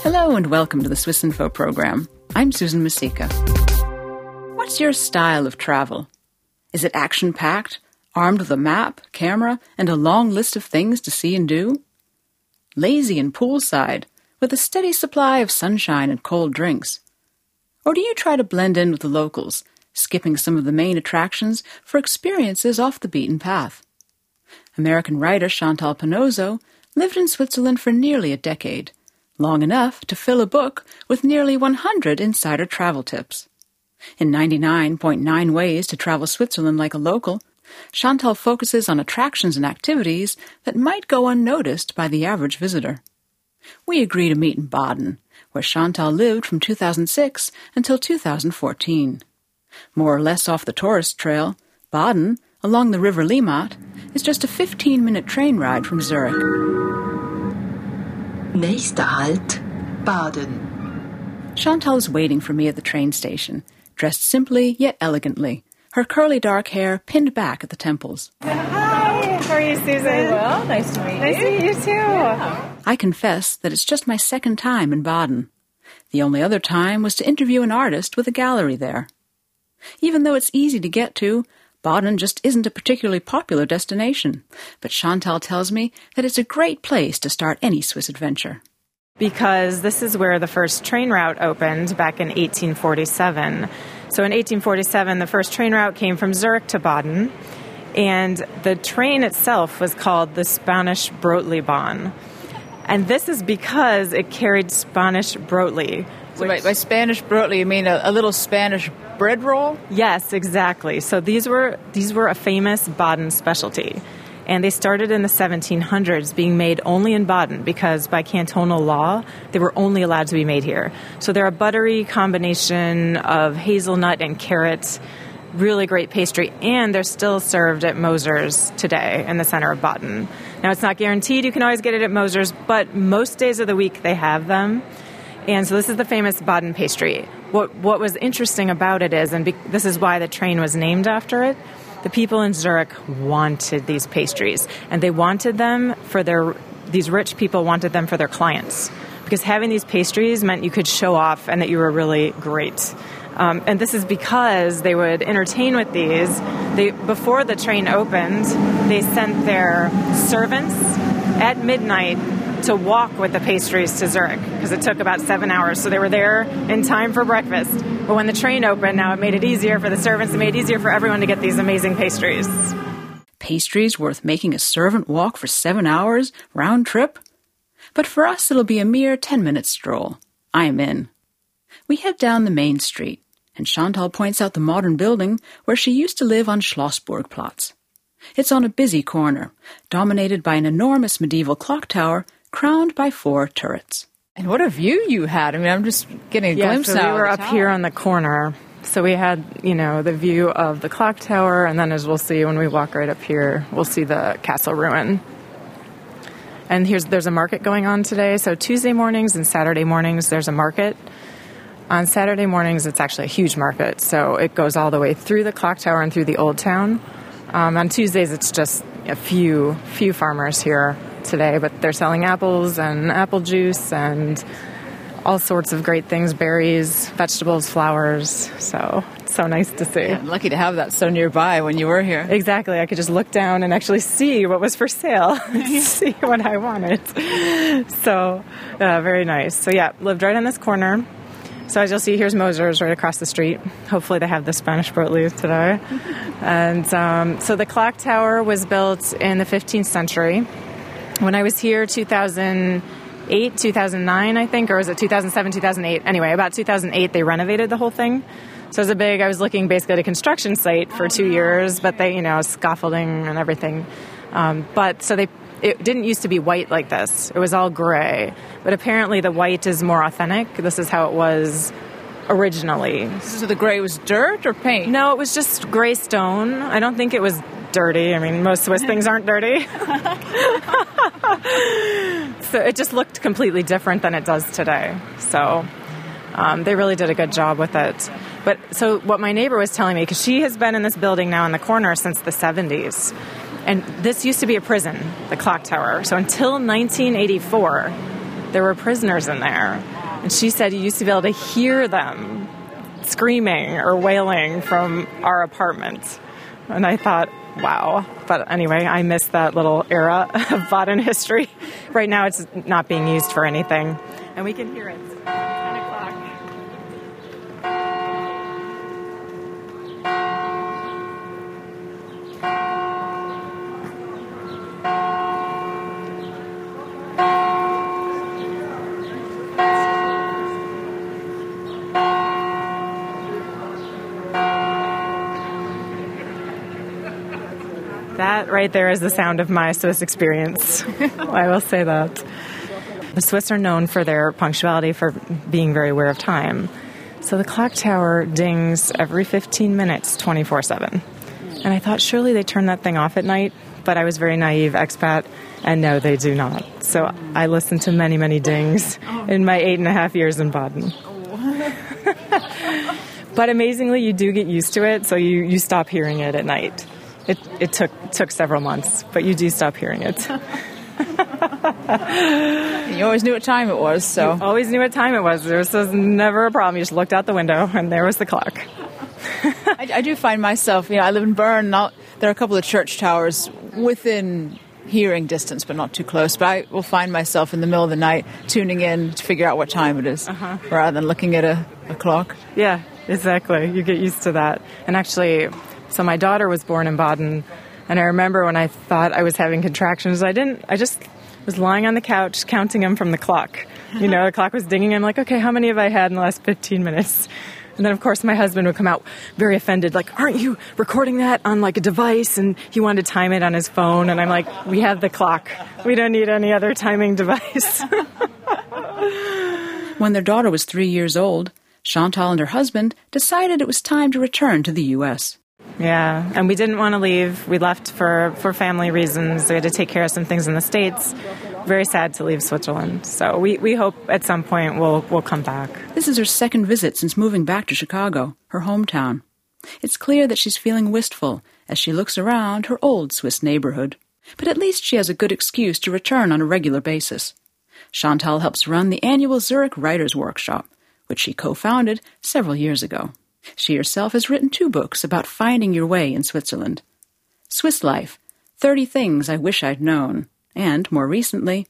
Hello and welcome to the Swiss Info program. I'm Susan Masika. What's your style of travel? Is it action-packed, armed with a map, camera, and a long list of things to see and do? Lazy and poolside, with a steady supply of sunshine and cold drinks? Or do you try to blend in with the locals, skipping some of the main attractions for experiences off the beaten path? American writer Chantal Panozzo lived in Switzerland for nearly a decade, long enough to fill a book with nearly 100 insider travel tips. In 99.9 Ways to Travel Switzerland Like a Local, Chantal focuses on attractions and activities that might go unnoticed by the average visitor. We agree to meet in Baden, where Chantal lived from 2006 until 2014. More or less off the tourist trail, Baden, along the River Limmat, is just a 15-minute train ride from Zurich. Nächster Halt, Baden. Chantal is waiting for me at the train station, dressed simply yet elegantly, her curly dark hair pinned back at the temples. Hi, how are you, Susan? Well, nice to meet you. Nice to meet you, too. Yeah. I confess that it's just my second time in Baden. The only other time was to interview an artist with a gallery there. Even though it's easy to get to, Baden just isn't a particularly popular destination, but Chantal tells me that it's a great place to start any Swiss adventure. Because this is where the first train route opened back in 1847. So in 1847, the first train route came from Zurich to Baden, and the train itself was called the Spanish Brotleibahn. And this is because it carried Spanish brotli. So by Spanish brotli, you mean a little Spanish bread roll? Yes, exactly. So these were a famous Baden specialty. And they started in the 1700s, being made only in Baden because by cantonal law, they were only allowed to be made here. So they're a buttery combination of hazelnut and carrot, really great pastry, and they're still served at Moser's today in the center of Baden. Now, it's not guaranteed you can always get it at Moser's, but most days of the week they have them. And so this is the famous Baden pastry. What was interesting about it is, and this is why the train was named after it, the people in Zurich wanted these pastries, and they wanted them for these rich people wanted them for their clients, because having these pastries meant you could show off and that you were really great. And this is because they would entertain with these. Before the train opened, they sent their servants at midnight to walk with the pastries to Zurich, because it took about 7 hours, so they were there in time for breakfast. But when the train opened, now it made it easier for the servants, it made it easier for everyone to get these amazing pastries. Pastries worth making a servant walk for 7 hours, round trip? But for us, it'll be a mere 10-minute stroll. I'm in. We head down the main street, and Chantal points out the modern building where she used to live on Schlossburgplatz. It's on a busy corner, dominated by an enormous medieval clock tower crowned by 4 turrets. And what a view you had. I mean, I'm just getting a glimpse so now. We were up here on the corner. So we had, the view of the clock tower, and then as we'll see when we walk right up here, we'll see the castle ruin. And there's a market going on today. So Tuesday mornings and Saturday mornings, there's a market. On Saturday mornings, it's actually a huge market. So it goes all the way through the clock tower and through the old town. On Tuesdays, it's just a few farmers here today, but they're selling apples and apple juice and all sorts of great things, berries, vegetables, flowers. So it's so nice to see. Yeah, I'm lucky to have that so nearby when you were here. Exactly. I could just look down and actually see what was for sale, see what I wanted. So very nice. So yeah, lived right on this corner. So as you'll see, here's Moser's right across the street. Hopefully they have the Spanish brotli today. And so the clock tower was built in the 15th century. When I was here, 2008, 2009, I think, or was it 2007, 2008? Anyway, about 2008, they renovated the whole thing. So it was I was looking basically at a construction site for 2 years, but they, scaffolding and everything. It didn't used to be white like this. It was all gray. But apparently the white is more authentic. This is how it was originally. So the gray was dirt or paint? No, it was just gray stone. I don't think it was dirty. I mean, most Swiss things aren't dirty. So it just looked completely different than it does today. So they really did a good job with it. But so what my neighbor was telling me, because she has been in this building now in the corner since the 70s, and this used to be a prison, the clock tower. So until 1984, there were prisoners in there. And she said you used to be able to hear them screaming or wailing from our apartment. And I thought, wow. But anyway, I missed that little era of Baden history. Right now it's not being used for anything. And we can hear it. 10 o'clock. That right there is the sound of my Swiss experience. I will say that. The Swiss are known for their punctuality, for being very aware of time. So the clock tower dings every 15 minutes, 24/7. And I thought surely they turn that thing off at night, but I was very naive expat, and no, they do not. So I listened to many, many dings in my 8.5 years in Baden. But amazingly, you do get used to it, so you stop hearing it at night. It took several months, but you do stop hearing it. You always knew what time it was, so. You always knew what time it was. There was never a problem. You just looked out the window, and there was the clock. I do find myself, I live in Bern. Now, there are a couple of church towers within hearing distance, but not too close. But I will find myself in the middle of the night tuning in to figure out what time it is, rather than looking at a clock. Yeah, exactly. You get used to that. And actually, so my daughter was born in Baden, and I remember when I thought I was having contractions, I just was lying on the couch counting them from the clock. The clock was dinging. I'm like, okay, how many have I had in the last 15 minutes? And then, of course, my husband would come out very offended, like, aren't you recording that on, like, a device? And he wanted to time it on his phone. And I'm like, we have the clock. We don't need any other timing device. When their daughter was 3 years old, Chantal and her husband decided it was time to return to the U.S. Yeah, and we didn't want to leave. We left for family reasons. We had to take care of some things in the States. Very sad to leave Switzerland. So we hope at some point we'll come back. This is her second visit since moving back to Chicago, her hometown. It's clear that she's feeling wistful as she looks around her old Swiss neighborhood. But at least she has a good excuse to return on a regular basis. Chantal helps run the annual Zurich Writers' Workshop, which she co-founded several years ago. She herself has written 2 books about finding your way in Switzerland. Swiss Life, 30 Things I Wish I'd Known, and, more recently,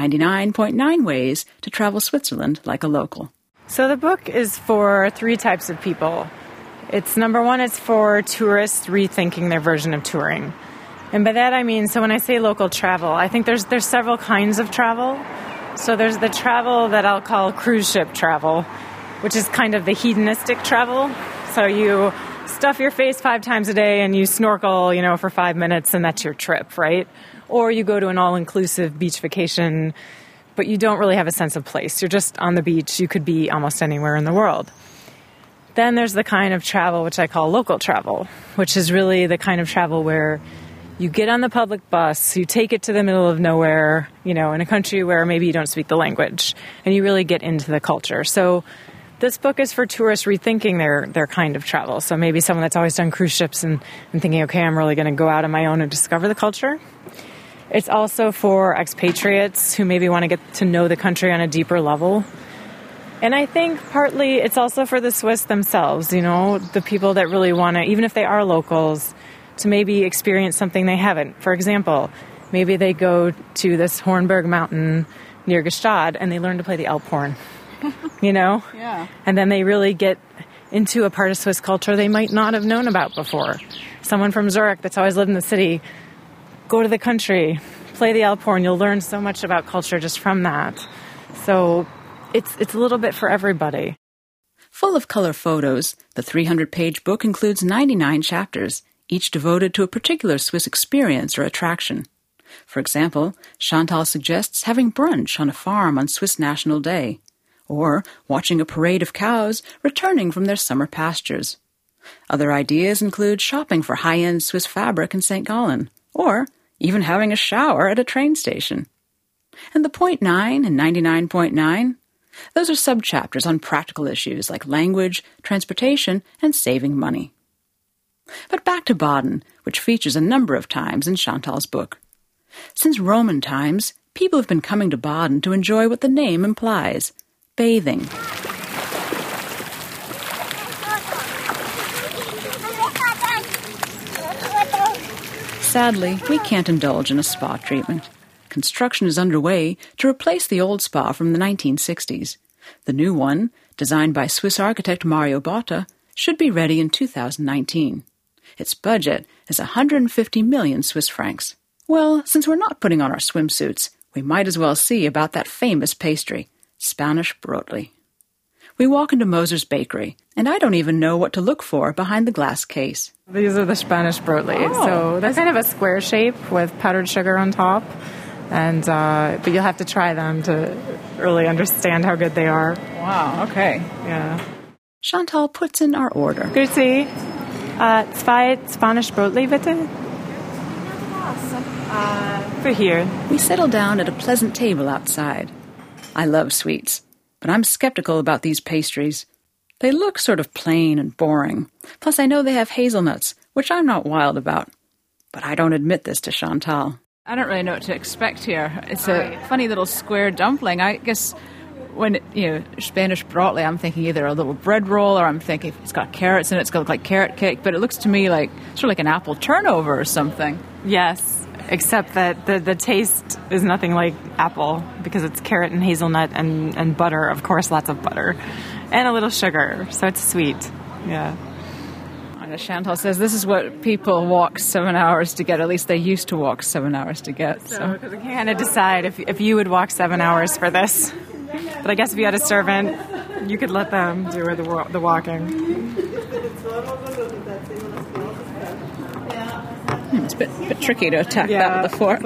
99.9 Ways to Travel Switzerland Like a Local. So the book is for 3 types of people. It's number 1, it's for tourists rethinking their version of touring. And by that I mean, so when I say local travel, I think there's several kinds of travel. So there's the travel that I'll call cruise ship travel, which is kind of the hedonistic travel. So you stuff your face 5 times a day and you snorkel, for 5 minutes and that's your trip, right? Or you go to an all-inclusive beach vacation, but you don't really have a sense of place. You're just on the beach. You could be almost anywhere in the world. Then there's the kind of travel which I call local travel, which is really the kind of travel where you get on the public bus, you take it to the middle of nowhere, in a country where maybe you don't speak the language, and you really get into the culture. So this book is for tourists rethinking their kind of travel. So maybe someone that's always done cruise ships and thinking, okay, I'm really going to go out on my own and discover the culture. It's also for expatriates who maybe want to get to know the country on a deeper level. And I think partly it's also for the Swiss themselves, the people that really want to, even if they are locals, to maybe experience something they haven't. For example, maybe they go to this Hornberg mountain near Gstaad and they learn to play the Alphorn. Yeah. And then they really get into a part of Swiss culture they might not have known about before. Someone from Zurich that's always lived in the city, go to the country, play the Alphorn. You'll learn so much about culture just from that. So it's a little bit for everybody. Full of color photos, the 300-page book includes 99 chapters, each devoted to a particular Swiss experience or attraction. For example, Chantal suggests having brunch on a farm on Swiss National Day, or watching a parade of cows returning from their summer pastures. Other ideas include shopping for high-end Swiss fabric in St. Gallen, or even having a shower at a train station. And the 0.9 and 99.9, those are subchapters on practical issues like language, transportation, and saving money. But back to Baden, which features a number of times in Chantal's book. Since Roman times, people have been coming to Baden to enjoy what the name implies, bathing. Sadly, we can't indulge in a spa treatment. Construction is underway to replace the old spa from the 1960s. The new one, designed by Swiss architect Mario Botta, should be ready in 2019. Its budget is 150 million Swiss francs. Well, since we're not putting on our swimsuits, we might as well see about that famous pastry, Spanish brotli. We walk into Moser's Bakery, and I don't even know what to look for behind the glass case. These are the Spanish brotli. Oh. So they're kind of a square shape with powdered sugar on top. And but you'll have to try them to really understand how good they are. Wow, okay. Yeah. Chantal puts in our order. Grüezi. Zwei Spanish brotli, bitte? For here. We settle down at a pleasant table outside. I love sweets, but I'm skeptical about these pastries. They look sort of plain and boring. Plus, I know they have hazelnuts, which I'm not wild about. But I don't admit this to Chantal. I don't really know what to expect here. It's a funny little square dumpling. I guess when, Spanish brotli, I'm thinking either a little bread roll or I'm thinking it's got carrots in it, it's got like carrot cake, but it looks to me like sort of like an apple turnover or something. Yes, except that the taste is nothing like apple because it's carrot and hazelnut and butter, of course, lots of butter, and a little sugar, so it's sweet. Yeah. As Chantal says, this is what people walk 7 hours to get. At least they used to walk 7 hours to get. So we can kind of decide if you would walk 7 hours for this. But I guess if you had a servant, you could let them do the walking. It's a bit tricky to attack that with a fork.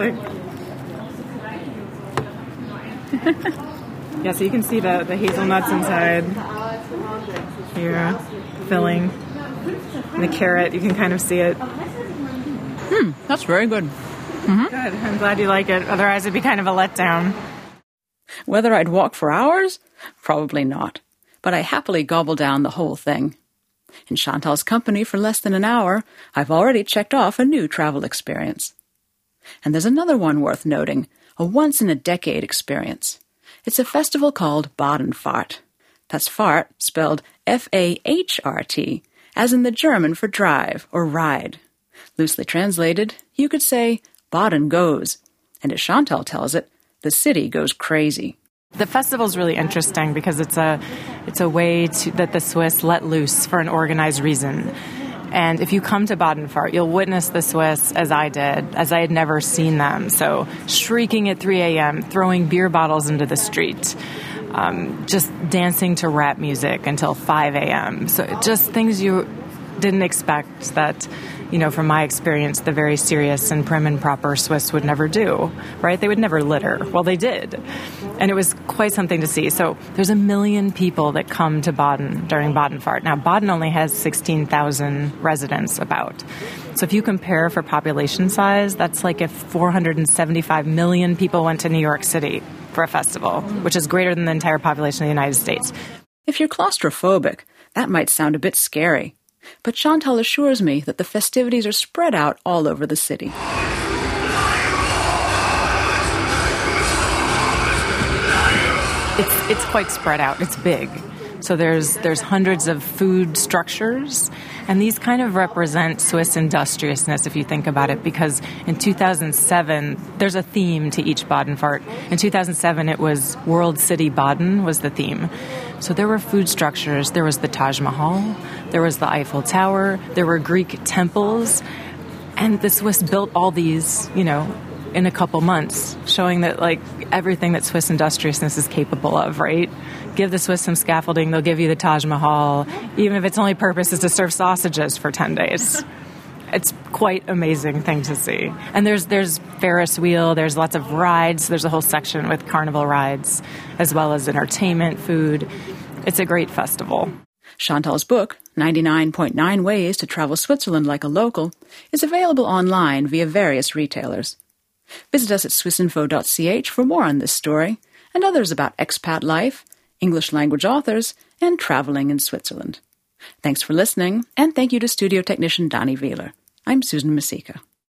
Yeah, so you can see the hazelnuts inside here, filling. And the carrot, you can kind of see it. That's very good. Mm-hmm. Good. I'm glad you like it. Otherwise, it'd be kind of a letdown. Whether I'd walk for hours? Probably not. But I happily gobble down the whole thing. In Chantal's company for less than an hour, I've already checked off a new travel experience. And there's another one worth noting, a once-in-a-decade experience. It's a festival called Badenfahrt. That's fart spelled F-A-H-R-T, as in the German for drive or ride. Loosely translated, you could say, Baden goes. And as Chantal tells it, the city goes crazy. The festival's really interesting because it's a way that the Swiss let loose for an organized reason. And if you come to Badenfahrt, you'll witness the Swiss as I did, as I had never seen them. So shrieking at 3 a.m., throwing beer bottles into the street, just dancing to rap music until 5 a.m. So just things you didn't expect that, from my experience, the very serious and prim and proper Swiss would never do, right? They would never litter. Well, they did. And it was quite something to see. So there's 1 million people that come to Baden during Badenfahrt. Now, Baden only has 16,000 residents about. So if you compare for population size, that's like if 475 million people went to New York City for a festival, which is greater than the entire population of the United States. If you're claustrophobic, that might sound a bit scary. But Chantal assures me that the festivities are spread out all over the city. It's quite spread out. It's big. So there's hundreds of food structures, and these kind of represent Swiss industriousness if you think about it, because in 2007, there's a theme to each Badenfahrt. In 2007, it was World City Baden was the theme. So there were food structures. There was the Taj Mahal. There was the Eiffel Tower. There were Greek temples. And the Swiss built all these, in a couple months, showing that, everything that Swiss industriousness is capable of, right? Give the Swiss some scaffolding, they'll give you the Taj Mahal, even if its only purpose is to serve sausages for 10 days. It's quite amazing thing to see. And there's Ferris wheel, there's lots of rides, there's a whole section with carnival rides, as well as entertainment, food. It's a great festival. Chantal's book, 99.9 Ways to Travel Switzerland Like a Local, is available online via various retailers. Visit us at swissinfo.ch for more on this story, and others about expat life, English language authors, and traveling in Switzerland. Thanks for listening, and thank you to studio technician Donnie Wheeler. I'm Susan Masika.